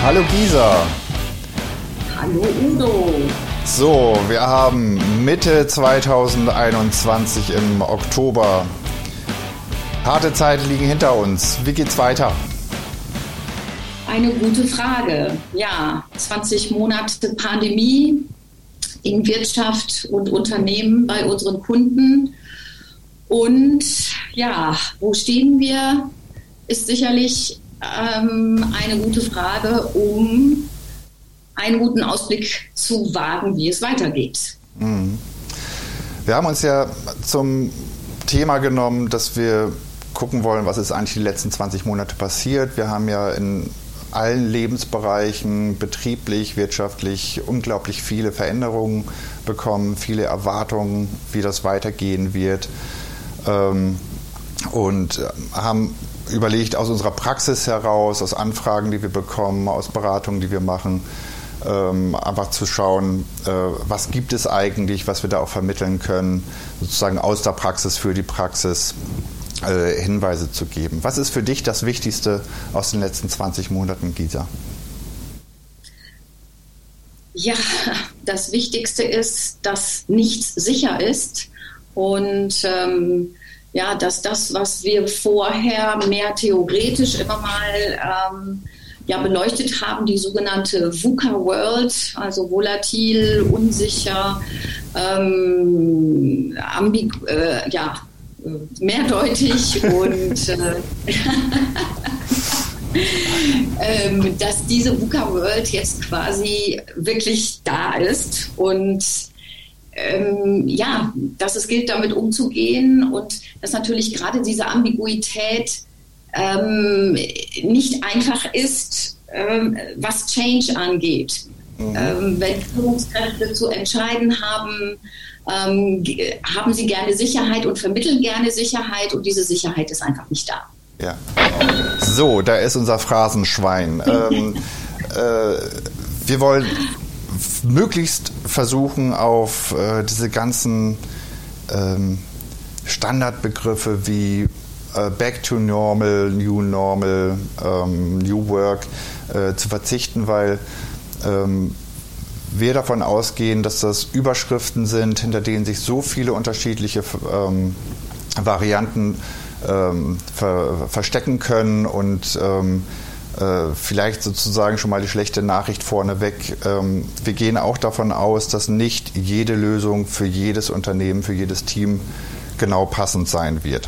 Hallo Gisa. Hallo Udo. So, wir haben Mitte 2021 im Oktober. Harte Zeiten liegen hinter uns. Wie geht's weiter? Eine gute Frage. Ja, 20 Monate Pandemie in Wirtschaft und Unternehmen bei unseren Kunden. Und ja, wo stehen wir, ist sicherlich eine gute Frage, um einen guten Ausblick zu wagen, wie es weitergeht. Wir haben uns ja zum Thema genommen, dass wir gucken wollen, was ist eigentlich die letzten 20 Monate passiert. Wir haben ja in allen Lebensbereichen, betrieblich, wirtschaftlich, unglaublich viele Veränderungen bekommen, viele Erwartungen, wie das weitergehen wird. Und haben überlegt, aus unserer Praxis heraus, aus Anfragen, die wir bekommen, aus Beratungen, die wir machen, einfach zu schauen, was gibt es eigentlich, was wir da auch vermitteln können, sozusagen aus der Praxis für die Praxis Hinweise zu geben. Was ist für dich das Wichtigste aus den letzten 20 Monaten, Gisa? Ja, das Wichtigste ist, dass nichts sicher ist und ja, dass das, was wir vorher mehr theoretisch immer mal beleuchtet haben, die sogenannte VUCA-World, also volatil, unsicher, mehrdeutig und dass diese VUCA-World jetzt quasi wirklich da ist und dass es gilt, damit umzugehen und dass natürlich gerade diese Ambiguität nicht einfach ist, was Change angeht. Wenn Führungskräfte zu entscheiden haben, haben sie gerne Sicherheit und vermitteln gerne Sicherheit und diese Sicherheit ist einfach nicht da. Ja. So, da ist unser Phrasenschwein. Wir wollen möglichst versuchen, auf diese ganzen Standardbegriffe wie Back to Normal, New Normal, New Work zu verzichten, weil wir davon ausgehen, dass das Überschriften sind, hinter denen sich so viele unterschiedliche Varianten verstecken können und vielleicht sozusagen schon mal die schlechte Nachricht vorneweg. Wir gehen auch davon aus, dass nicht jede Lösung für jedes Unternehmen, für jedes Team genau passend sein wird.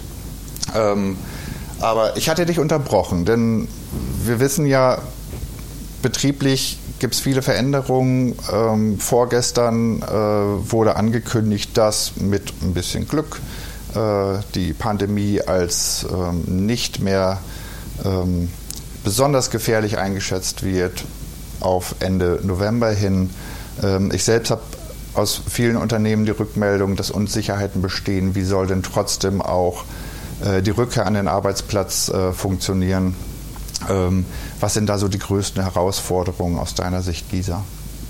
Aber ich hatte dich unterbrochen, denn wir wissen ja, betrieblich gibt es viele Veränderungen. Vorgestern wurde angekündigt, dass mit ein bisschen Glück die Pandemie als nicht mehr besonders gefährlich eingeschätzt wird auf Ende November hin. Ich selbst habe aus vielen Unternehmen die Rückmeldung, dass Unsicherheiten bestehen. Wie soll denn trotzdem auch die Rückkehr an den Arbeitsplatz funktionieren? Was sind da so die größten Herausforderungen aus deiner Sicht, Gisa?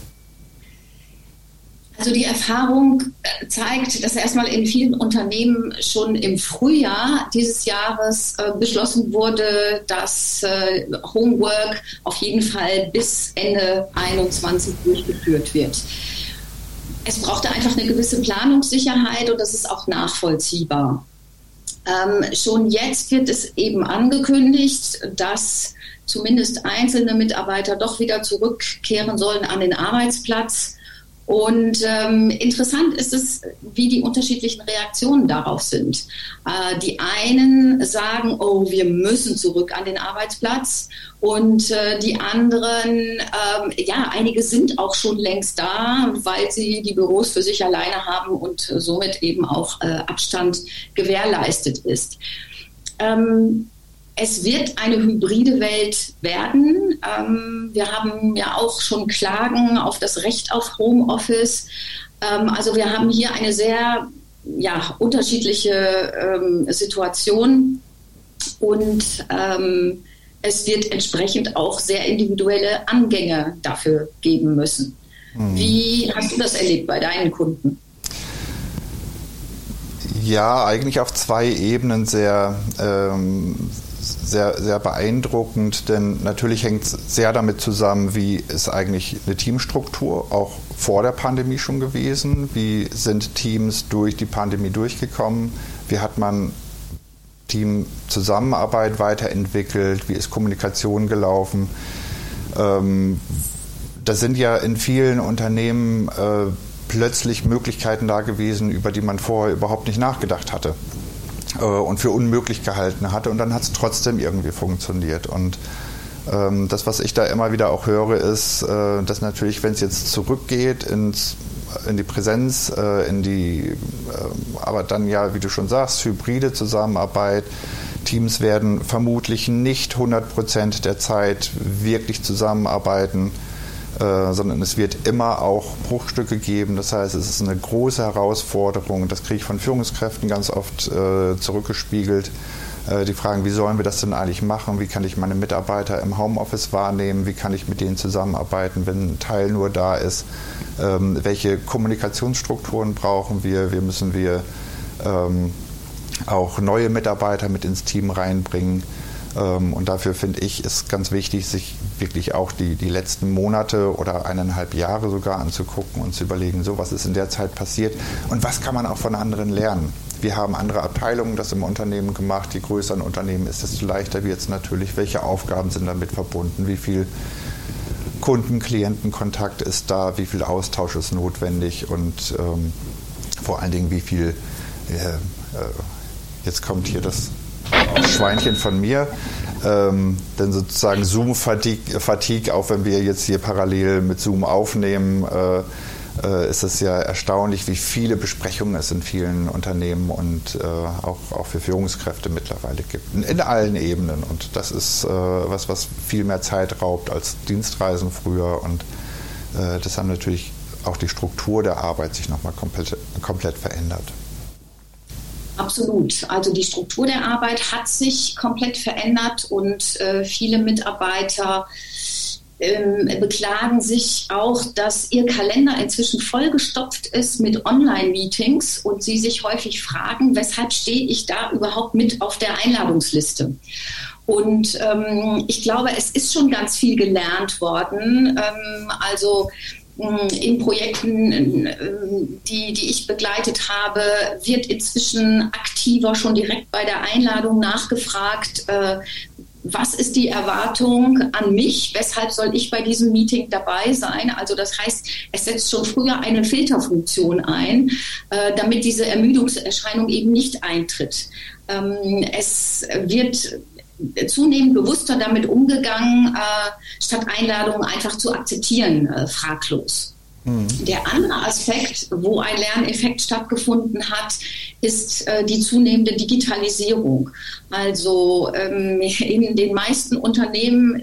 Also die Erfahrung zeigt, dass erstmal in vielen Unternehmen schon im Frühjahr dieses Jahres beschlossen wurde, dass Homework auf jeden Fall bis Ende 2021 durchgeführt wird. Es brauchte einfach eine gewisse Planungssicherheit und das ist auch nachvollziehbar. Schon jetzt wird es eben angekündigt, dass zumindest einzelne Mitarbeiter doch wieder zurückkehren sollen an den Arbeitsplatz. Und interessant ist es, wie die unterschiedlichen Reaktionen darauf sind. Die einen sagen, oh, wir müssen zurück an den Arbeitsplatz. Und die anderen, einige sind auch schon längst da, weil sie die Büros für sich alleine haben und somit eben auch Abstand gewährleistet ist. Es wird eine hybride Welt werden. Wir haben ja auch schon Klagen auf das Recht auf Homeoffice. Also wir haben hier eine sehr unterschiedliche Situation und es wird entsprechend auch sehr individuelle Angänge dafür geben müssen. Wie hast du das erlebt bei deinen Kunden? Ja, eigentlich auf zwei Ebenen sehr sehr, sehr beeindruckend, denn natürlich hängt es sehr damit zusammen, wie ist eigentlich eine Teamstruktur auch vor der Pandemie schon gewesen, wie sind Teams durch die Pandemie durchgekommen, wie hat man Teamzusammenarbeit weiterentwickelt, wie ist Kommunikation gelaufen. Da sind ja in vielen Unternehmen plötzlich Möglichkeiten da gewesen, über die man vorher überhaupt nicht nachgedacht hatte und für unmöglich gehalten hatte, und dann hat es trotzdem irgendwie funktioniert. Und das, was ich da immer wieder auch höre, ist, dass natürlich, wenn es jetzt zurückgeht in die Präsenz, aber dann ja, wie du schon sagst, hybride Zusammenarbeit, Teams werden vermutlich nicht 100% der Zeit wirklich zusammenarbeiten, sondern es wird immer auch Bruchstücke geben. Das heißt, es ist eine große Herausforderung. Das kriege ich von Führungskräften ganz oft zurückgespiegelt. Die fragen, wie sollen wir das denn eigentlich machen? Wie kann ich meine Mitarbeiter im Homeoffice wahrnehmen? Wie kann ich mit denen zusammenarbeiten, wenn ein Teil nur da ist? Welche Kommunikationsstrukturen brauchen wir? Müssen wir auch neue Mitarbeiter mit ins Team reinbringen? Und dafür finde ich, ist ganz wichtig, sich wirklich auch die letzten Monate oder 1,5 Jahre sogar anzugucken und zu überlegen, so, was ist in der Zeit passiert und was kann man auch von anderen lernen. Wir haben andere Abteilungen das im Unternehmen gemacht. Je größer ein Unternehmen ist, desto leichter wird es natürlich. Welche Aufgaben sind damit verbunden? Wie viel Kunden-Klienten-Kontakt ist da? Wie viel Austausch ist notwendig? Und vor allen Dingen, wie viel, jetzt kommt hier das Schweinchen von mir, denn sozusagen Zoom-Fatigue, auch wenn wir jetzt hier parallel mit Zoom aufnehmen, ist es ja erstaunlich, wie viele Besprechungen es in vielen Unternehmen und auch für Führungskräfte mittlerweile gibt. In allen Ebenen. Und das ist was viel mehr Zeit raubt als Dienstreisen früher. Und das haben natürlich auch die Struktur der Arbeit sich nochmal komplett verändert. Absolut. Also die Struktur der Arbeit hat sich komplett verändert und viele Mitarbeiter beklagen sich auch, dass ihr Kalender inzwischen vollgestopft ist mit Online-Meetings und sie sich häufig fragen, weshalb stehe ich da überhaupt mit auf der Einladungsliste? Und ich glaube, es ist schon ganz viel gelernt worden. In Projekten, die ich begleitet habe, wird inzwischen aktiver schon direkt bei der Einladung nachgefragt, was ist die Erwartung an mich, weshalb soll ich bei diesem Meeting dabei sein? Also das heißt, es setzt schon früher eine Filterfunktion ein, damit diese Ermüdungserscheinung eben nicht eintritt. Es wird zunehmend bewusster damit umgegangen, statt Einladungen einfach zu akzeptieren, fraglos. Der andere Aspekt, wo ein Lerneffekt stattgefunden hat, ist die zunehmende Digitalisierung. Also in den meisten Unternehmen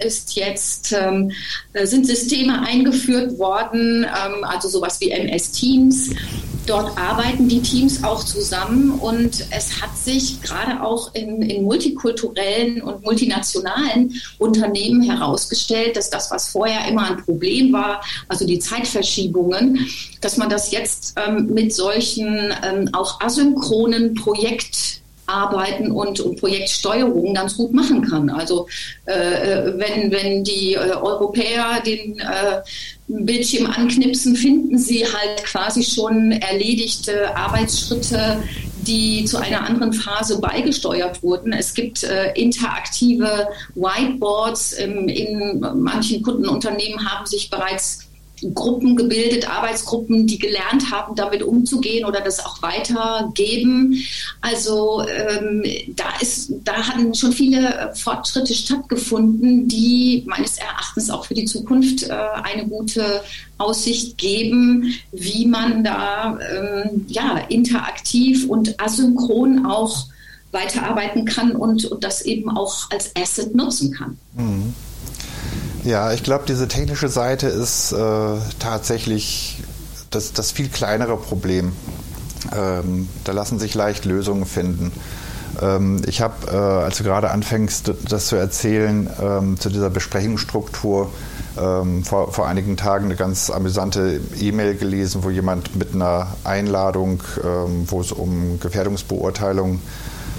sind Systeme eingeführt worden, also sowas wie MS Teams. Dort arbeiten die Teams auch zusammen und es hat sich gerade auch in multikulturellen und multinationalen Unternehmen herausgestellt, dass das, was vorher immer ein Problem war, also die Zeitverschiebungen, dass man das jetzt mit solchen auch asynchronen Projektarbeiten und Projektsteuerungen ganz gut machen kann. Also wenn die Europäer den Bildschirm anknipsen, finden sie halt quasi schon erledigte Arbeitsschritte, die zu einer anderen Phase beigesteuert wurden. Es gibt interaktive Whiteboards. In manchen Kundenunternehmen haben sich bereits Gruppen gebildet, Arbeitsgruppen, die gelernt haben, damit umzugehen oder das auch weitergeben. Also da hatten schon viele Fortschritte stattgefunden, die meines Erachtens auch für die Zukunft eine gute Aussicht geben, wie man da interaktiv und asynchron auch weiterarbeiten kann und das eben auch als Asset nutzen kann. Mhm. Ja, ich glaube, diese technische Seite ist tatsächlich das viel kleinere Problem. Da lassen sich leicht Lösungen finden. Ich habe, als du gerade anfängst, das zu erzählen, zu dieser Besprechungsstruktur, vor einigen Tagen eine ganz amüsante E-Mail gelesen, wo jemand mit einer Einladung, wo es um Gefährdungsbeurteilung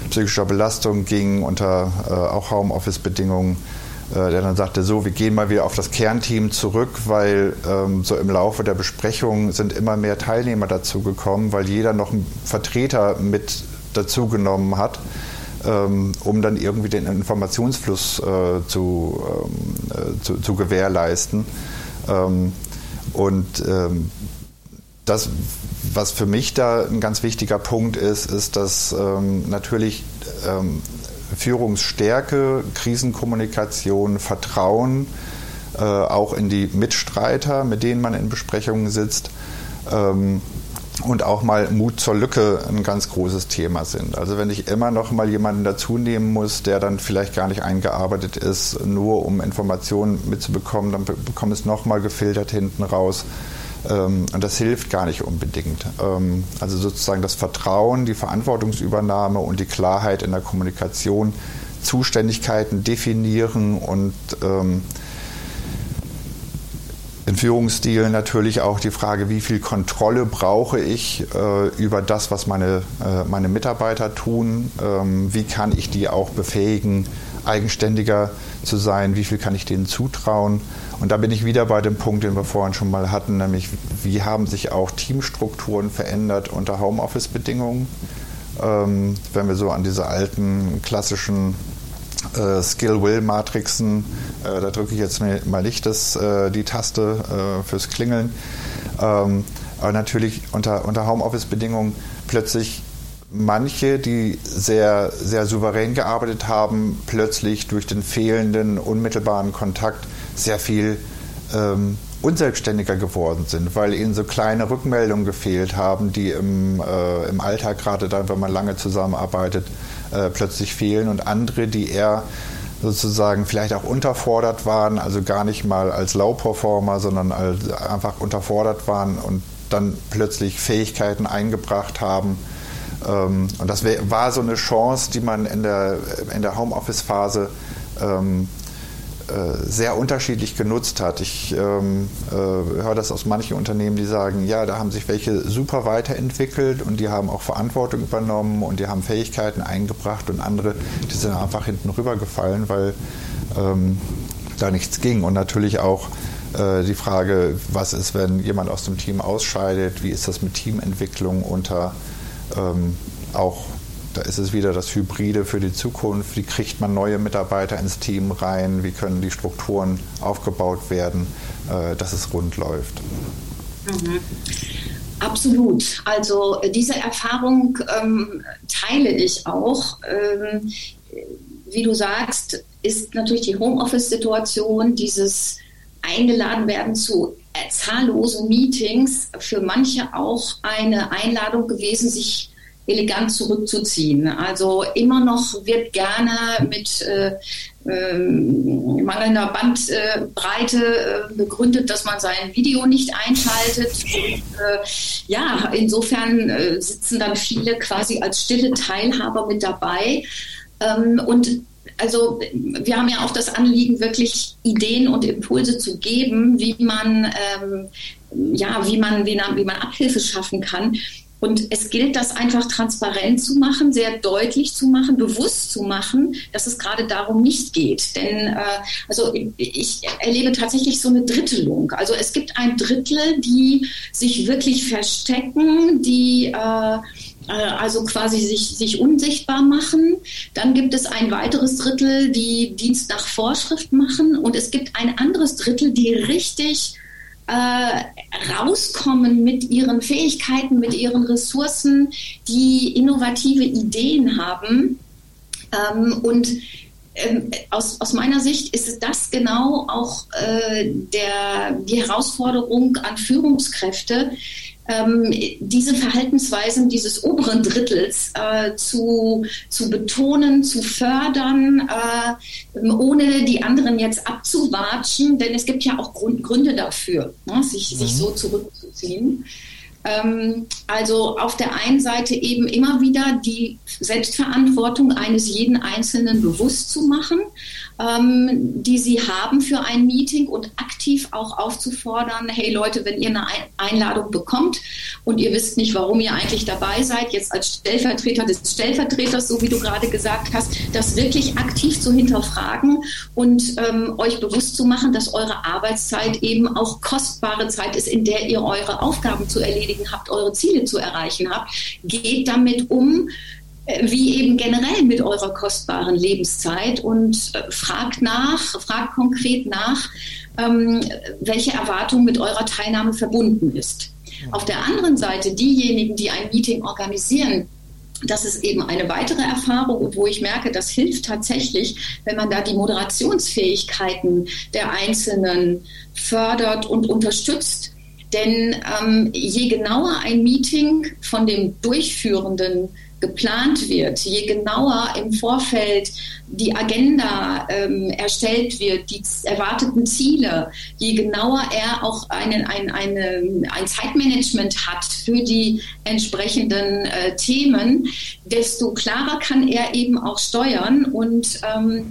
psychischer Belastung ging, unter auch Homeoffice-Bedingungen, der dann sagte, so, wir gehen mal wieder auf das Kernteam zurück, weil so im Laufe der Besprechung sind immer mehr Teilnehmer dazugekommen, weil jeder noch einen Vertreter mit dazugenommen hat, um dann irgendwie den Informationsfluss zu gewährleisten. Das, was für mich da ein ganz wichtiger Punkt ist, dass natürlich Führungsstärke, Krisenkommunikation, Vertrauen auch in die Mitstreiter, mit denen man in Besprechungen sitzt, und auch mal Mut zur Lücke ein ganz großes Thema sind. Also wenn ich immer noch mal jemanden dazu nehmen muss, der dann vielleicht gar nicht eingearbeitet ist, nur um Informationen mitzubekommen, dann bekomme ich es noch mal gefiltert hinten raus. Und das hilft gar nicht unbedingt. Also sozusagen das Vertrauen, die Verantwortungsübernahme und die Klarheit in der Kommunikation, Zuständigkeiten definieren und in Führungsstilen natürlich auch die Frage, wie viel Kontrolle brauche ich über das, was meine Mitarbeiter tun, wie kann ich die auch befähigen, eigenständiger zu sein, wie viel kann ich denen zutrauen. Und da bin ich wieder bei dem Punkt, den wir vorhin schon mal hatten, nämlich wie haben sich auch Teamstrukturen verändert unter Homeoffice-Bedingungen. Wenn wir so an diese alten klassischen Skill-Will-Matrixen, da drücke ich jetzt mal nicht die Taste fürs Klingeln, aber natürlich unter Homeoffice-Bedingungen plötzlich manche, die sehr, sehr souverän gearbeitet haben, plötzlich durch den fehlenden unmittelbaren Kontakt sehr viel unselbstständiger geworden sind, weil ihnen so kleine Rückmeldungen gefehlt haben, die im Alltag, gerade dann, wenn man lange zusammenarbeitet, plötzlich fehlen, und andere, die eher sozusagen vielleicht auch unterfordert waren, also gar nicht mal als Low-Performer, sondern einfach unterfordert waren und dann plötzlich Fähigkeiten eingebracht haben. Und das war so eine Chance, die man in der Homeoffice-Phase sehr unterschiedlich genutzt hat. Ich höre das aus manchen Unternehmen, die sagen, ja, da haben sich welche super weiterentwickelt und die haben auch Verantwortung übernommen und die haben Fähigkeiten eingebracht, und andere, die sind einfach hinten rübergefallen, weil da nichts ging. Und natürlich auch die Frage, was ist, wenn jemand aus dem Team ausscheidet, wie ist das mit Teamentwicklung unter auch, da ist es wieder das Hybride für die Zukunft. Wie kriegt man neue Mitarbeiter ins Team rein? Wie können die Strukturen aufgebaut werden, dass es rund läuft? Mhm. Absolut. Also diese Erfahrung teile ich auch. Wie du sagst, ist natürlich die Homeoffice-Situation, dieses eingeladen werden zu zahllosen Meetings, für manche auch eine Einladung gewesen, sich elegant zurückzuziehen. Also immer noch wird gerne mit mangelnder Bandbreite begründet, dass man sein Video nicht einschaltet. Und, ja, insofern sitzen dann viele quasi als stille Teilhaber mit dabei. Und also wir haben ja auch das Anliegen, wirklich Ideen und Impulse zu geben, wie man Abhilfe schaffen kann. Und es gilt, das einfach transparent zu machen, sehr deutlich zu machen, bewusst zu machen, dass es gerade darum nicht geht. Denn ich erlebe tatsächlich so eine Drittelung. Also es gibt ein Drittel, die sich wirklich verstecken, die also quasi sich unsichtbar machen. Dann gibt es ein weiteres Drittel, die Dienst nach Vorschrift machen. Und es gibt ein anderes Drittel, die richtig rauskommen mit ihren Fähigkeiten, mit ihren Ressourcen, die innovative Ideen haben. Aus meiner Sicht ist das genau auch die Herausforderung an Führungskräfte, diese Verhaltensweisen dieses oberen Drittels zu betonen, zu fördern, ohne die anderen jetzt abzuwatschen, denn es gibt ja auch Gründe dafür, ne, sich so zurückzuziehen. Also auf der einen Seite eben immer wieder die Selbstverantwortung eines jeden Einzelnen bewusst zu machen, die sie haben für ein Meeting und aktiv auch aufzufordern, hey Leute, wenn ihr eine Einladung bekommt und ihr wisst nicht, warum ihr eigentlich dabei seid, jetzt als Stellvertreter des Stellvertreters, so wie du gerade gesagt hast, das wirklich aktiv zu hinterfragen und euch bewusst zu machen, dass eure Arbeitszeit eben auch kostbare Zeit ist, in der ihr eure Aufgaben zu erledigen habt, eure Ziele zu erreichen habt. Geht damit um, wie eben generell mit eurer kostbaren Lebenszeit und fragt konkret nach, welche Erwartung mit eurer Teilnahme verbunden ist. Auf der anderen Seite diejenigen, die ein Meeting organisieren, das ist eben eine weitere Erfahrung, wo ich merke, das hilft tatsächlich, wenn man da die Moderationsfähigkeiten der Einzelnen fördert und unterstützt. Denn je genauer ein Meeting von dem Durchführenden geplant wird, je genauer im Vorfeld die Agenda erstellt wird, die erwarteten Ziele, je genauer er auch ein Zeitmanagement hat für die entsprechenden Themen, desto klarer kann er eben auch steuern und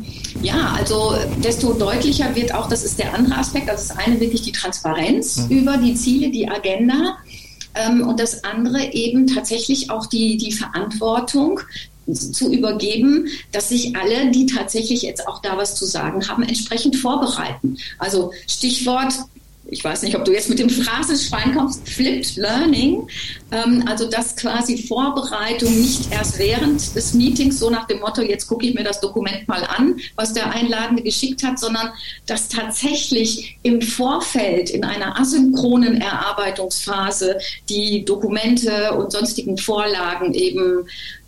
also desto deutlicher wird auch, das ist der andere Aspekt, das ist eine wirklich die Transparenz über die Ziele, die Agenda, und das andere eben tatsächlich auch die Verantwortung zu übergeben, dass sich alle, die tatsächlich jetzt auch da was zu sagen haben, entsprechend vorbereiten. Also Stichwort, ich weiß nicht, ob du jetzt mit dem Phrasenschwein kommst, Flipped Learning, also dass quasi Vorbereitung nicht erst während des Meetings, so nach dem Motto, jetzt gucke ich mir das Dokument mal an, was der Einladende geschickt hat, sondern dass tatsächlich im Vorfeld in einer asynchronen Erarbeitungsphase die Dokumente und sonstigen Vorlagen eben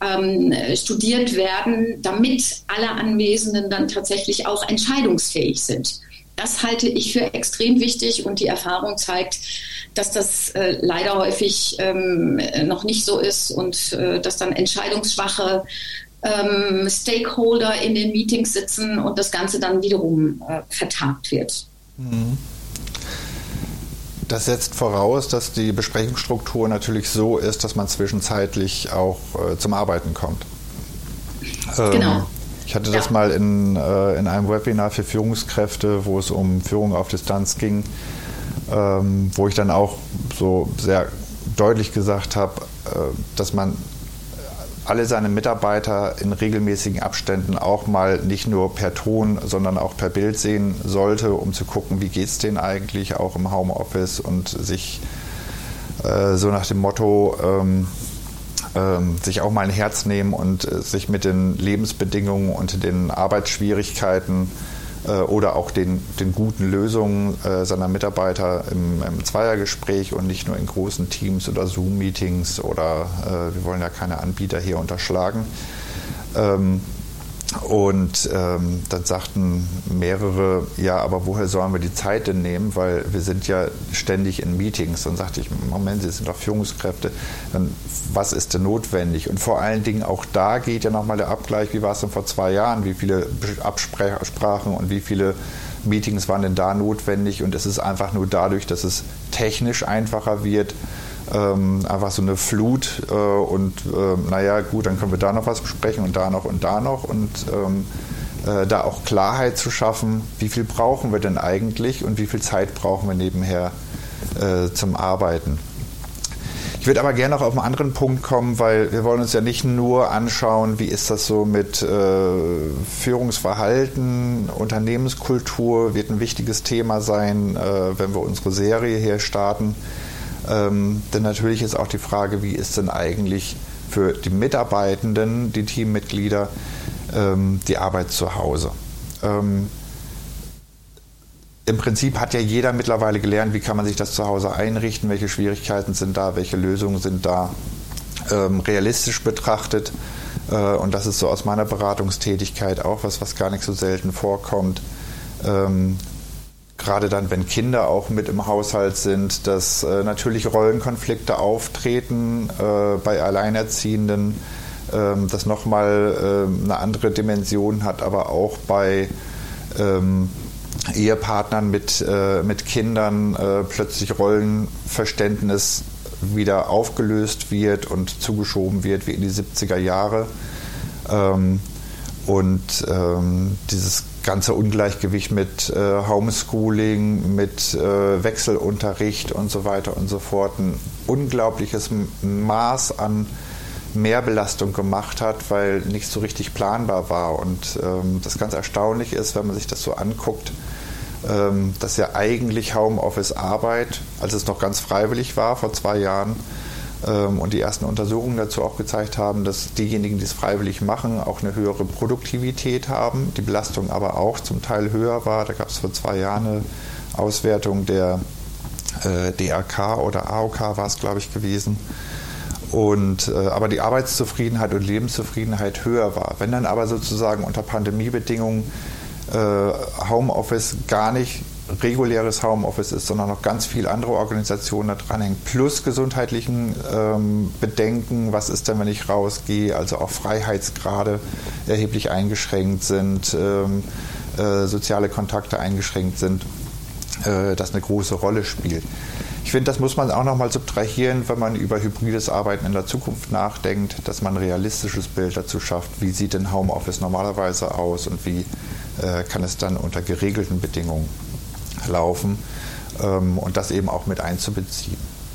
studiert werden, damit alle Anwesenden dann tatsächlich auch entscheidungsfähig sind. Das halte ich für extrem wichtig und die Erfahrung zeigt, dass das leider häufig noch nicht so ist und dass dann entscheidungsschwache Stakeholder in den Meetings sitzen und das Ganze dann wiederum vertagt wird. Das setzt voraus, dass die Besprechungsstruktur natürlich so ist, dass man zwischenzeitlich auch zum Arbeiten kommt. Genau. Ich hatte das mal in einem Webinar für Führungskräfte, wo es um Führung auf Distanz ging, wo ich dann auch so sehr deutlich gesagt habe, dass man alle seine Mitarbeiter in regelmäßigen Abständen auch mal nicht nur per Ton, sondern auch per Bild sehen sollte, um zu gucken, wie geht es denen eigentlich auch im Homeoffice und sich so nach dem Motto sich auch mal ein Herz nehmen und sich mit den Lebensbedingungen und den Arbeitsschwierigkeiten oder auch den guten Lösungen seiner Mitarbeiter im Zweiergespräch und nicht nur in großen Teams oder Zoom-Meetings oder wir wollen ja keine Anbieter hier unterschlagen. Dann sagten mehrere, ja, aber woher sollen wir die Zeit denn nehmen? Weil wir sind ja ständig in Meetings. Dann sagte ich, Moment, Sie sind doch Führungskräfte. Dann, was ist denn notwendig? Und vor allen Dingen auch da geht ja nochmal der Abgleich, wie war es denn vor 2 Jahren? Wie viele Absprachen und wie viele Meetings waren denn da notwendig? Und es ist einfach nur dadurch, dass es technisch einfacher wird, einfach so eine Flut naja gut, dann können wir da noch was besprechen und da noch und da noch und da auch Klarheit zu schaffen, wie viel brauchen wir denn eigentlich und wie viel Zeit brauchen wir nebenher zum Arbeiten. Ich würde aber gerne noch auf einen anderen Punkt kommen, weil wir wollen uns ja nicht nur anschauen, wie ist das so mit Führungsverhalten, Unternehmenskultur wird ein wichtiges Thema sein, wenn wir unsere Serie hier starten. Denn natürlich ist auch die Frage, wie ist denn eigentlich für die Mitarbeitenden, die Teammitglieder, die Arbeit zu Hause. Im Prinzip hat ja jeder mittlerweile gelernt, wie kann man sich das zu Hause einrichten, welche Schwierigkeiten sind da, welche Lösungen sind da realistisch betrachtet. Und das ist so aus meiner Beratungstätigkeit auch was gar nicht so selten vorkommt. Gerade dann, wenn Kinder auch mit im Haushalt sind, dass natürlich Rollenkonflikte auftreten bei Alleinerziehenden, das nochmal eine andere Dimension hat, aber auch bei Ehepartnern mit Kindern plötzlich Rollenverständnis wieder aufgelöst wird und zugeschoben wird wie in die 70er Jahre. Dieses ganze Ungleichgewicht mit Homeschooling, mit Wechselunterricht und so weiter und so fort ein unglaubliches Maß an Mehrbelastung gemacht hat, weil nicht so richtig planbar war. Und das ganz erstaunlich ist, wenn man sich das so anguckt, dass ja eigentlich Homeoffice-Arbeit, als es noch ganz freiwillig war vor 2 Jahren, und die ersten Untersuchungen dazu auch gezeigt haben, dass diejenigen, die es freiwillig machen, auch eine höhere Produktivität haben, die Belastung aber auch zum Teil höher war. Da gab es vor 2 Jahren eine Auswertung der DRK oder AOK war es, glaube ich, gewesen. Aber die Arbeitszufriedenheit und Lebenszufriedenheit höher war. Wenn dann aber sozusagen unter Pandemiebedingungen Homeoffice gar nicht reguläres Homeoffice ist, sondern noch ganz viel andere Organisationen da dranhängen, plus gesundheitlichen Bedenken, was ist denn, wenn ich rausgehe, also auch Freiheitsgrade erheblich eingeschränkt sind, soziale Kontakte eingeschränkt sind, das eine große Rolle spielt. Ich finde, das muss man auch nochmal subtrahieren, wenn man über hybrides Arbeiten in der Zukunft nachdenkt, dass man ein realistisches Bild dazu schafft, wie sieht denn Homeoffice normalerweise aus und wie kann es dann unter geregelten Bedingungen laufen und das eben auch mit einzubeziehen.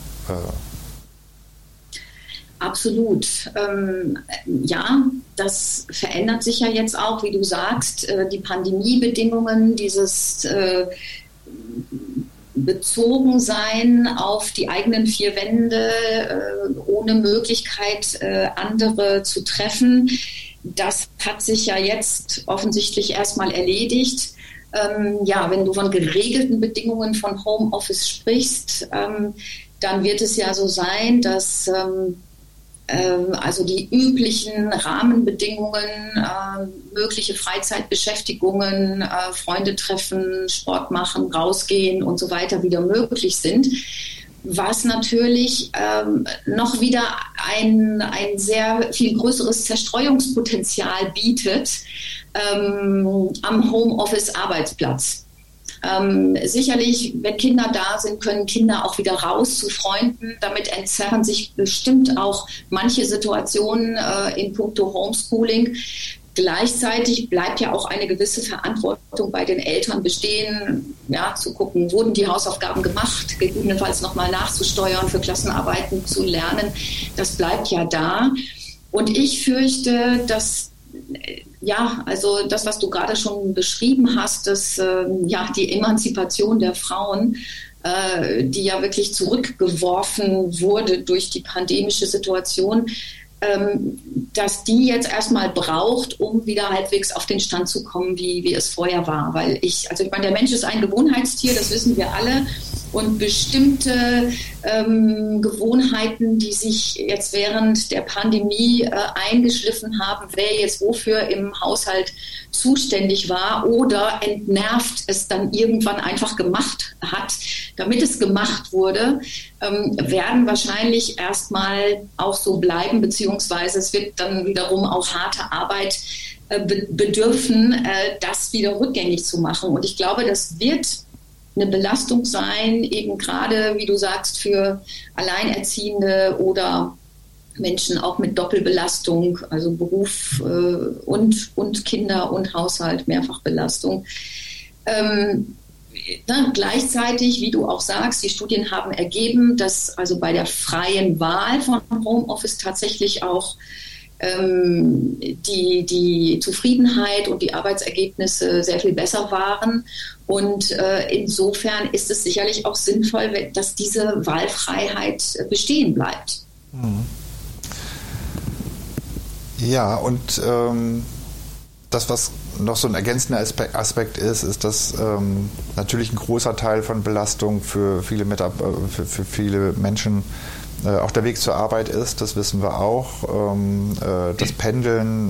Absolut. Ja, das verändert sich ja jetzt auch, wie du sagst, die Pandemiebedingungen, dieses Bezogensein auf die eigenen 4 Wände, ohne Möglichkeit, andere zu treffen. Das hat sich ja jetzt offensichtlich erstmal erledigt. Wenn du von geregelten Bedingungen von Homeoffice sprichst, dann wird es ja so sein, dass also die üblichen Rahmenbedingungen, mögliche Freizeitbeschäftigungen, Freunde treffen, Sport machen, rausgehen und so weiter wieder möglich sind. Was natürlich noch wieder ein sehr viel größeres Zerstreuungspotenzial bietet am Homeoffice-Arbeitsplatz. Sicherlich, wenn Kinder da sind, können Kinder auch wieder raus zu Freunden. Damit entzerren sich bestimmt auch manche Situationen in puncto Homeschooling. Gleichzeitig bleibt ja auch eine gewisse Verantwortung bei den Eltern bestehen, ja, zu gucken, wurden die Hausaufgaben gemacht, gegebenenfalls nochmal nachzusteuern, für Klassenarbeiten zu lernen. Das bleibt ja da. Und ich fürchte, dass also das, was du gerade schon beschrieben hast, dass die Emanzipation der Frauen, die ja wirklich zurückgeworfen wurde durch die pandemische Situation, dass die jetzt erstmal braucht, um wieder halbwegs auf den Stand zu kommen, wie es vorher war. Weil ich meine, der Mensch ist ein Gewohnheitstier, das wissen wir alle. Und bestimmte Gewohnheiten, die sich jetzt während der Pandemie eingeschliffen haben, wer jetzt wofür im Haushalt zuständig war oder entnervt es dann irgendwann einfach gemacht hat, damit es gemacht wurde, werden wahrscheinlich erstmal auch so bleiben, beziehungsweise es wird dann wiederum auch harte Arbeit bedürfen, das wieder rückgängig zu machen. Und ich glaube, das wird eine Belastung sein, eben gerade, wie du sagst, für Alleinerziehende oder Menschen auch mit Doppelbelastung, also Beruf und Kinder und Haushalt, Mehrfachbelastung. Gleichzeitig, wie du auch sagst, die Studien haben ergeben, dass also bei der freien Wahl von Homeoffice tatsächlich auch die Zufriedenheit und die Arbeitsergebnisse sehr viel besser waren. Und insofern ist es sicherlich auch sinnvoll, dass diese Wahlfreiheit bestehen bleibt. Ja, und das, was noch so ein ergänzender Aspekt ist, dass natürlich ein großer Teil von Belastung für viele Menschen auch der Weg zur Arbeit ist, das wissen wir auch. Das Pendeln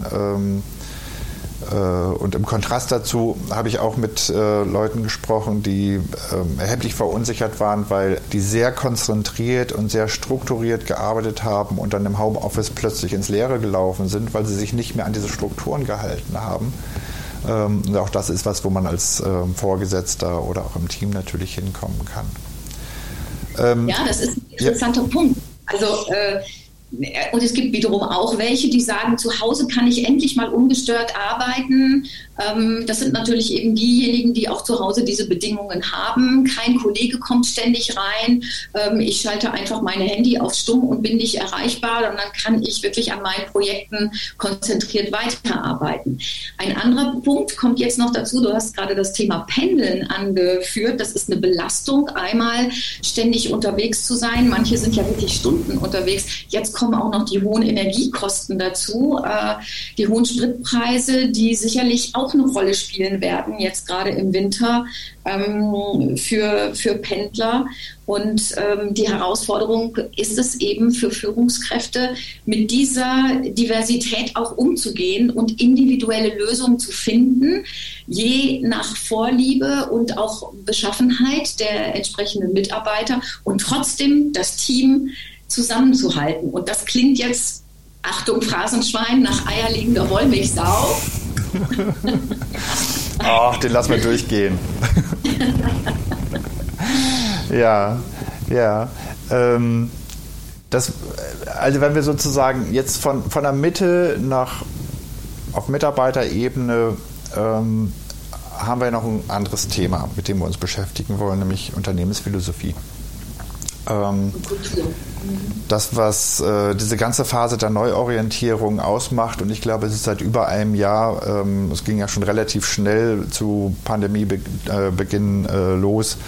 und im Kontrast dazu habe ich auch mit Leuten gesprochen, die erheblich verunsichert waren, weil die sehr konzentriert und sehr strukturiert gearbeitet haben und dann im Homeoffice plötzlich ins Leere gelaufen sind, weil sie sich nicht mehr an diese Strukturen gehalten haben. Und auch das ist was, wo man als Vorgesetzter oder auch im Team natürlich hinkommen kann. Ja, das ist ein interessanter Punkt. Also und es gibt wiederum auch welche, die sagen, zu Hause kann ich endlich mal ungestört arbeiten. Das sind natürlich eben diejenigen, die auch zu Hause diese Bedingungen haben. Kein Kollege kommt ständig rein. Ich schalte einfach mein Handy auf Stumm und bin nicht erreichbar. Und dann kann ich wirklich an meinen Projekten konzentriert weiterarbeiten. Ein anderer Punkt kommt jetzt noch dazu. Du hast gerade das Thema Pendeln angeführt. Das ist eine Belastung, einmal ständig unterwegs zu sein. Manche sind ja wirklich Stunden unterwegs. Jetzt kommen auch noch die hohen Energiekosten dazu, die hohen Spritpreise, die sicherlich auch eine Rolle spielen werden, jetzt gerade im Winter für Pendler. Und die Herausforderung ist es eben für Führungskräfte, mit dieser Diversität auch umzugehen und individuelle Lösungen zu finden, je nach Vorliebe und auch Beschaffenheit der entsprechenden Mitarbeiter und trotzdem das Team zusammenzuhalten. Und das klingt jetzt, Achtung, Phrasenschwein, nach eierlegender Wollmilchsau. Ach, den lassen wir durchgehen. Ja. Also wenn wir sozusagen jetzt von der Mitte auf Mitarbeiterebene haben wir noch ein anderes Thema, mit dem wir uns beschäftigen wollen, nämlich Unternehmensphilosophie. Das, was diese ganze Phase der Neuorientierung ausmacht, und ich glaube, es ist seit über einem Jahr, es ging ja schon relativ schnell zu Pandemiebeginn los,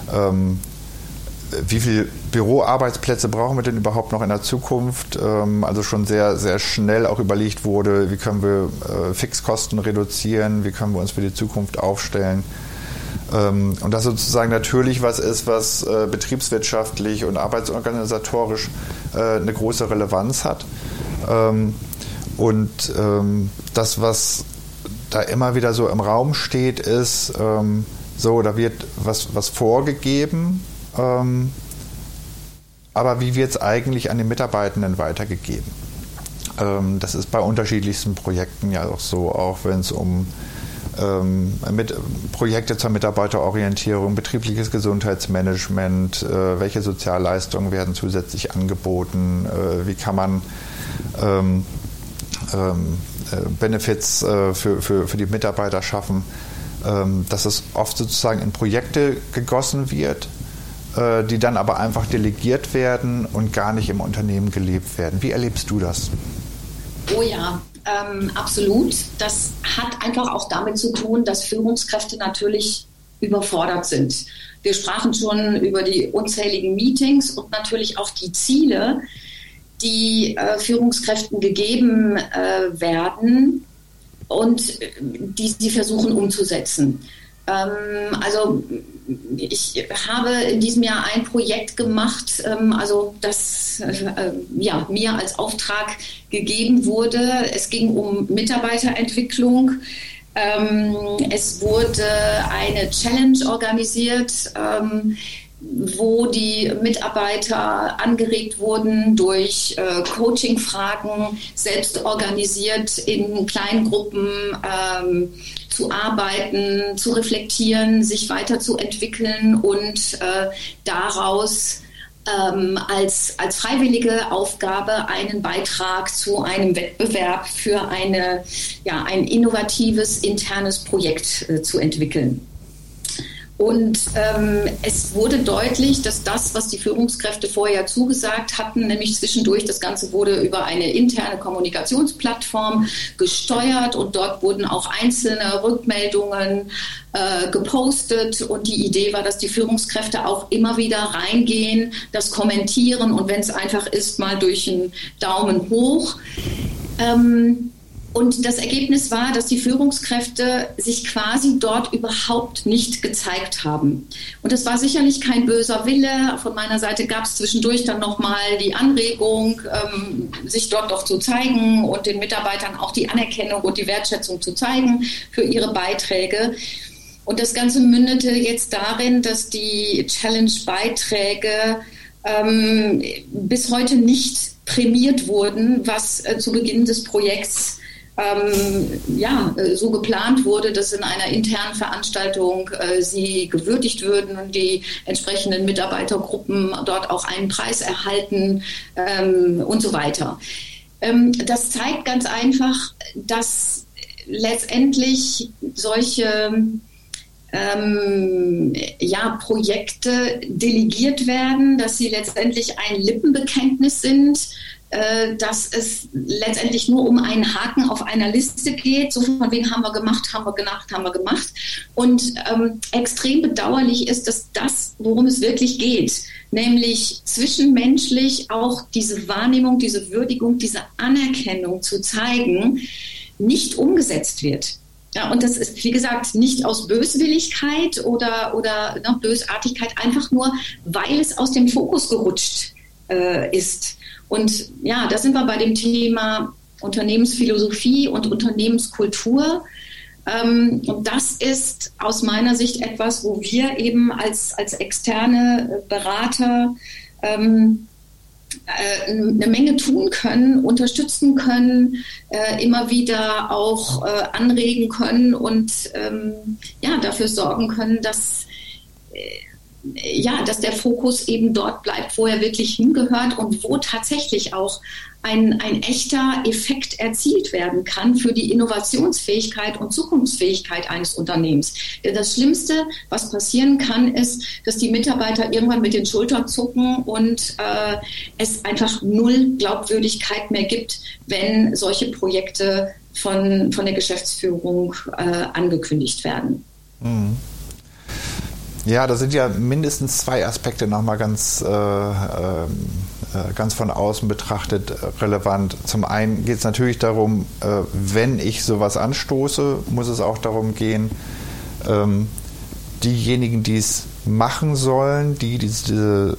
wie viele Büroarbeitsplätze brauchen wir denn überhaupt noch in der Zukunft? Also schon sehr, sehr schnell auch überlegt wurde, wie können wir Fixkosten reduzieren, wie können wir uns für die Zukunft aufstellen. Und das sozusagen natürlich was ist, was betriebswirtschaftlich und arbeitsorganisatorisch eine große Relevanz hat. Und das, was da immer wieder so im Raum steht, ist, da wird was vorgegeben, aber wie wird es eigentlich an die Mitarbeitenden weitergegeben? Das ist bei unterschiedlichsten Projekten ja auch so, auch wenn es um Projekte zur Mitarbeiterorientierung, betriebliches Gesundheitsmanagement, welche Sozialleistungen werden zusätzlich angeboten, wie kann man Benefits für die Mitarbeiter schaffen, dass es oft sozusagen in Projekte gegossen wird, die dann aber einfach delegiert werden und gar nicht im Unternehmen gelebt werden. Wie erlebst du das? Oh ja, absolut. Das hat einfach auch damit zu tun, dass Führungskräfte natürlich überfordert sind. Wir sprachen schon über die unzähligen Meetings und natürlich auch die Ziele, die Führungskräften gegeben werden und die sie versuchen umzusetzen. Also ich habe in diesem Jahr ein Projekt gemacht, das mir als Auftrag gegeben wurde. Es ging um Mitarbeiterentwicklung. Es wurde eine Challenge organisiert, wo die Mitarbeiter angeregt wurden, durch Coaching-Fragen selbst organisiert in kleinen Gruppen zu arbeiten, zu reflektieren, sich weiterzuentwickeln und daraus als freiwillige Aufgabe einen Beitrag zu einem Wettbewerb für ein innovatives internes Projekt zu entwickeln. Und es wurde deutlich, dass das, was die Führungskräfte vorher zugesagt hatten, nämlich zwischendurch, das Ganze wurde über eine interne Kommunikationsplattform gesteuert und dort wurden auch einzelne Rückmeldungen gepostet. Und die Idee war, dass die Führungskräfte auch immer wieder reingehen, das kommentieren und wenn es einfach ist, mal durch einen Daumen hoch. Und das Ergebnis war, dass die Führungskräfte sich quasi dort überhaupt nicht gezeigt haben. Und das war sicherlich kein böser Wille. Von meiner Seite gab es zwischendurch dann nochmal die Anregung, sich dort doch zu zeigen und den Mitarbeitern auch die Anerkennung und die Wertschätzung zu zeigen für ihre Beiträge. Und das Ganze mündete jetzt darin, dass die Challenge-Beiträge bis heute nicht prämiert wurden, was zu Beginn des Projekts so geplant wurde, dass in einer internen Veranstaltung sie gewürdigt würden und die entsprechenden Mitarbeitergruppen dort auch einen Preis erhalten und so weiter. Das zeigt ganz einfach, dass letztendlich solche Projekte delegiert werden, dass sie letztendlich ein Lippenbekenntnis sind, dass es letztendlich nur um einen Haken auf einer Liste geht, so von wegen haben wir gemacht. Und extrem bedauerlich ist, dass das, worum es wirklich geht, nämlich zwischenmenschlich auch diese Wahrnehmung, diese Würdigung, diese Anerkennung zu zeigen, nicht umgesetzt wird. Ja, und das ist, wie gesagt, nicht aus Böswilligkeit oder Bösartigkeit, einfach nur, weil es aus dem Fokus gerutscht ist. Und ja, da sind wir bei dem Thema Unternehmensphilosophie und Unternehmenskultur. Und das ist aus meiner Sicht etwas, wo wir eben als externe Berater eine Menge tun können, unterstützen können, immer wieder auch anregen können und dafür sorgen können, dass der Fokus eben dort bleibt, wo er wirklich hingehört und wo tatsächlich auch ein echter Effekt erzielt werden kann für die Innovationsfähigkeit und Zukunftsfähigkeit eines Unternehmens. Das Schlimmste, was passieren kann, ist, dass die Mitarbeiter irgendwann mit den Schultern zucken und es einfach null Glaubwürdigkeit mehr gibt, wenn solche Projekte von der Geschäftsführung angekündigt werden. Mhm. Ja, da sind ja mindestens zwei Aspekte nochmal ganz von außen betrachtet relevant. Zum einen geht es natürlich darum, wenn ich sowas anstoße, muss es auch darum gehen, diejenigen, die es machen sollen, die diese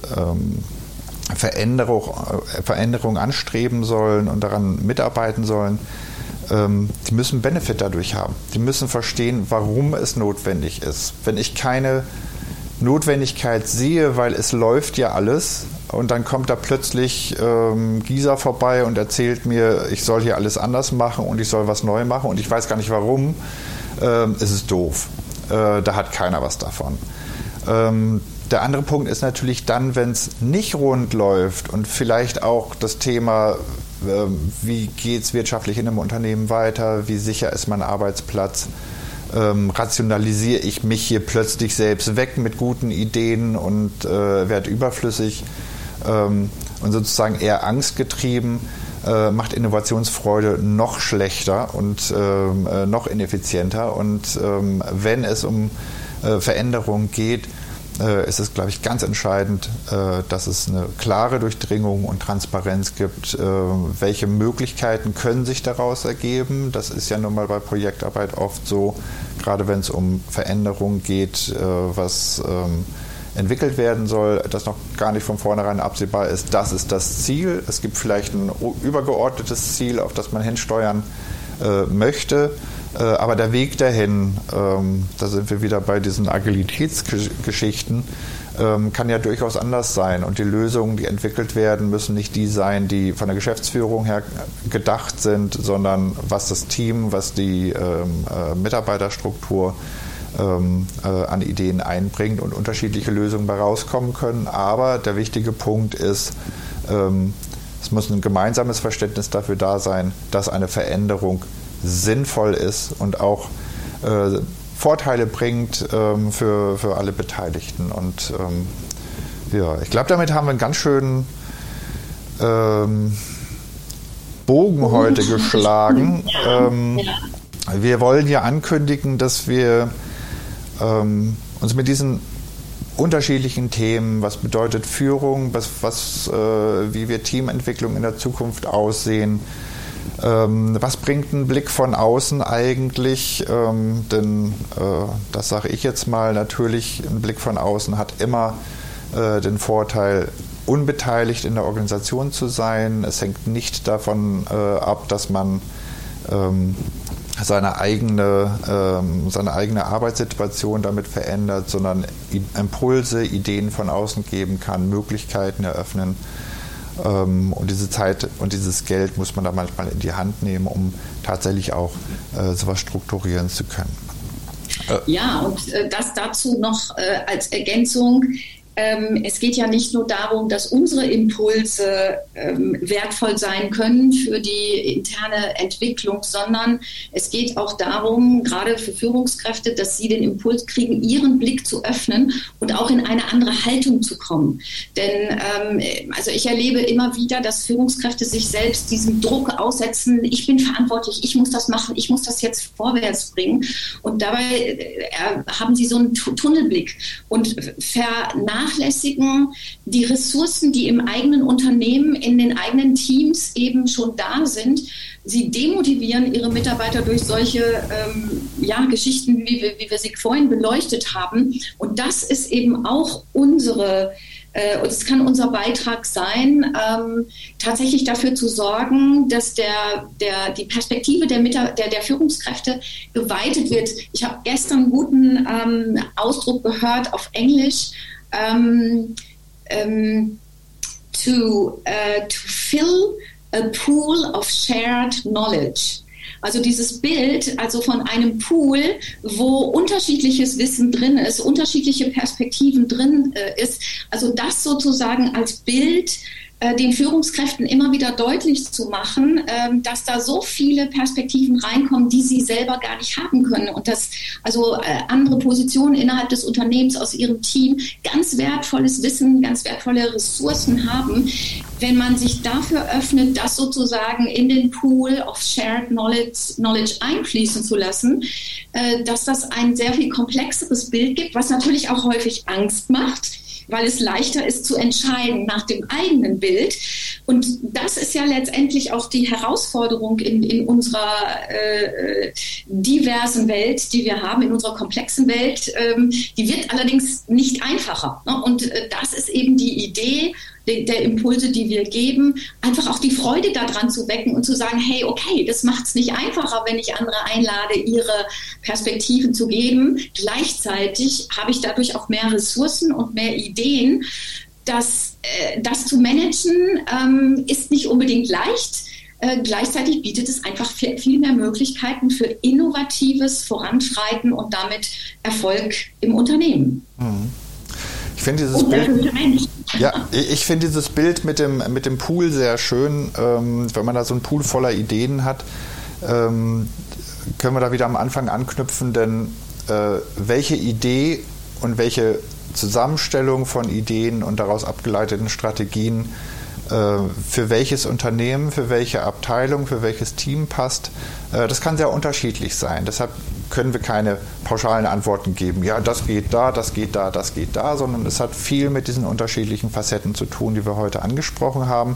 Veränderung anstreben sollen und daran mitarbeiten sollen, die müssen Benefit dadurch haben. Die müssen verstehen, warum es notwendig ist. Wenn ich keine Notwendigkeit sehe, weil es läuft ja alles und dann kommt da plötzlich Gieser vorbei und erzählt mir, ich soll hier alles anders machen und ich soll was neu machen und ich weiß gar nicht warum, ist es doof. Da hat keiner was davon. Der andere Punkt ist natürlich dann, wenn es nicht rund läuft und vielleicht auch das Thema, wie geht es wirtschaftlich in einem Unternehmen weiter, wie sicher ist mein Arbeitsplatz, rationalisiere ich mich hier plötzlich selbst weg mit guten Ideen und werde überflüssig und sozusagen eher angstgetrieben, macht Innovationsfreude noch schlechter und noch ineffizienter. Und wenn es um Veränderung geht, ist es, glaube ich, ganz entscheidend, dass es eine klare Durchdringung und Transparenz gibt. Welche Möglichkeiten können sich daraus ergeben? Das ist ja nun mal bei Projektarbeit oft so, gerade wenn es um Veränderung geht, was entwickelt werden soll, das noch gar nicht von vornherein absehbar ist. Das ist das Ziel. Es gibt vielleicht ein übergeordnetes Ziel, auf das man hinsteuern möchte. Aber der Weg dahin, da sind wir wieder bei diesen Agilitätsgeschichten, kann ja durchaus anders sein. Und die Lösungen, die entwickelt werden, müssen nicht die sein, die von der Geschäftsführung her gedacht sind, sondern was das Team, was die Mitarbeiterstruktur an Ideen einbringt und unterschiedliche Lösungen bei rauskommen können. Aber der wichtige Punkt ist, es muss ein gemeinsames Verständnis dafür da sein, dass eine Veränderung sinnvoll ist und auch Vorteile bringt für alle Beteiligten. Und ich glaube, damit haben wir einen ganz schönen Bogen heute geschlagen. Wir wollen ja ankündigen, dass wir uns mit diesen unterschiedlichen Themen, was bedeutet Führung, wie wird Teamentwicklung in der Zukunft aussehen, was bringt ein Blick von außen eigentlich, denn das sage ich jetzt mal, natürlich ein Blick von außen hat immer den Vorteil, unbeteiligt in der Organisation zu sein. Es hängt nicht davon ab, dass man seine eigene Arbeitssituation damit verändert, sondern Impulse, Ideen von außen geben kann, Möglichkeiten eröffnen. Und diese Zeit und dieses Geld muss man da manchmal in die Hand nehmen, um tatsächlich auch sowas strukturieren zu können. Ja, und das dazu noch als Ergänzung. Es geht ja nicht nur darum, dass unsere Impulse wertvoll sein können für die interne Entwicklung, sondern es geht auch darum, gerade für Führungskräfte, dass sie den Impuls kriegen, ihren Blick zu öffnen und auch in eine andere Haltung zu kommen. Denn also ich erlebe immer wieder, dass Führungskräfte sich selbst diesem Druck aussetzen, ich bin verantwortlich, ich muss das machen, ich muss das jetzt vorwärts bringen. Und dabei haben sie so einen Tunnelblick und vernachlässigen die Ressourcen, die im eigenen Unternehmen, in den eigenen Teams eben schon da sind. Sie demotivieren ihre Mitarbeiter durch solche Geschichten, wie wir sie vorhin beleuchtet haben. Und das ist eben auch es kann unser Beitrag sein, tatsächlich dafür zu sorgen, dass die Perspektive der Führungskräfte geweitet wird. Ich habe gestern einen guten Ausdruck gehört auf Englisch, to fill a pool of shared knowledge. Also dieses Bild, also von einem Pool, wo unterschiedliches Wissen drin ist, unterschiedliche Perspektiven drin ist, also das sozusagen als Bild den Führungskräften immer wieder deutlich zu machen, dass da so viele Perspektiven reinkommen, die sie selber gar nicht haben können und dass also andere Positionen innerhalb des Unternehmens aus ihrem Team ganz wertvolles Wissen, ganz wertvolle Ressourcen haben. Wenn man sich dafür öffnet, das sozusagen in den Pool of Shared Knowledge einfließen zu lassen, dass das ein sehr viel komplexeres Bild gibt, was natürlich auch häufig Angst macht, weil es leichter ist zu entscheiden nach dem eigenen Bild. Und das ist ja letztendlich auch die Herausforderung in unserer diversen Welt, die wir haben, in unserer komplexen Welt. Die wird allerdings nicht einfacher. Ne? Und das ist eben die Idee der Impulse, die wir geben, einfach auch die Freude daran zu wecken und zu sagen, hey, okay, das macht es nicht einfacher, wenn ich andere einlade, ihre Perspektiven zu geben. Gleichzeitig habe ich dadurch auch mehr Ressourcen und mehr Ideen. Das zu managen ist nicht unbedingt leicht. Gleichzeitig bietet es einfach viel mehr Möglichkeiten für innovatives Voranschreiten und damit Erfolg im Unternehmen. Ich finde dieses Bild mit dem Pool sehr schön. Wenn man da so einen Pool voller Ideen hat, können wir da wieder am Anfang anknüpfen, denn welche Idee und welche Zusammenstellung von Ideen und daraus abgeleiteten Strategien für welches Unternehmen, für welche Abteilung, für welches Team passt, das kann sehr unterschiedlich sein. Deshalb können wir keine pauschalen Antworten geben. Ja, das geht da, das geht da, das geht da, sondern es hat viel mit diesen unterschiedlichen Facetten zu tun, die wir heute angesprochen haben.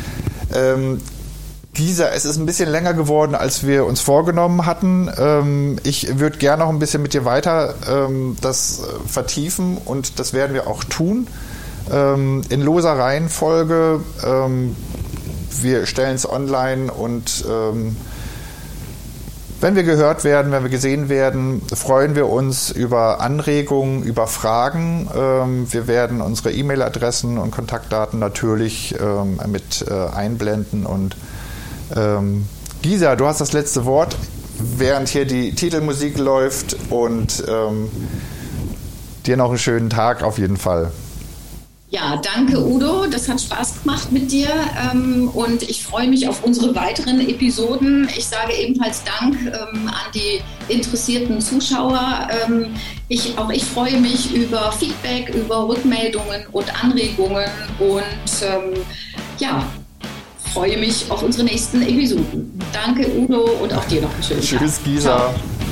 Gisa, es ist ein bisschen länger geworden, als wir uns vorgenommen hatten. Ich würde gerne noch ein bisschen mit dir weiter das vertiefen und das werden wir auch tun. In loser Reihenfolge. Wir stellen es online und wenn wir gehört werden, wenn wir gesehen werden, freuen wir uns über Anregungen, über Fragen. Wir werden unsere E-Mail-Adressen und Kontaktdaten natürlich mit einblenden. Und Gisa, du hast das letzte Wort, während hier die Titelmusik läuft und dir noch einen schönen Tag auf jeden Fall. Ja, danke Udo, das hat Spaß gemacht mit dir und ich freue mich auf unsere weiteren Episoden. Ich sage ebenfalls Dank an die interessierten Zuschauer. Ich freue mich über Feedback, über Rückmeldungen und Anregungen und freue mich auf unsere nächsten Episoden. Danke Udo und auch dir noch einen schönen Tag. Tschüss Gisa. Ciao.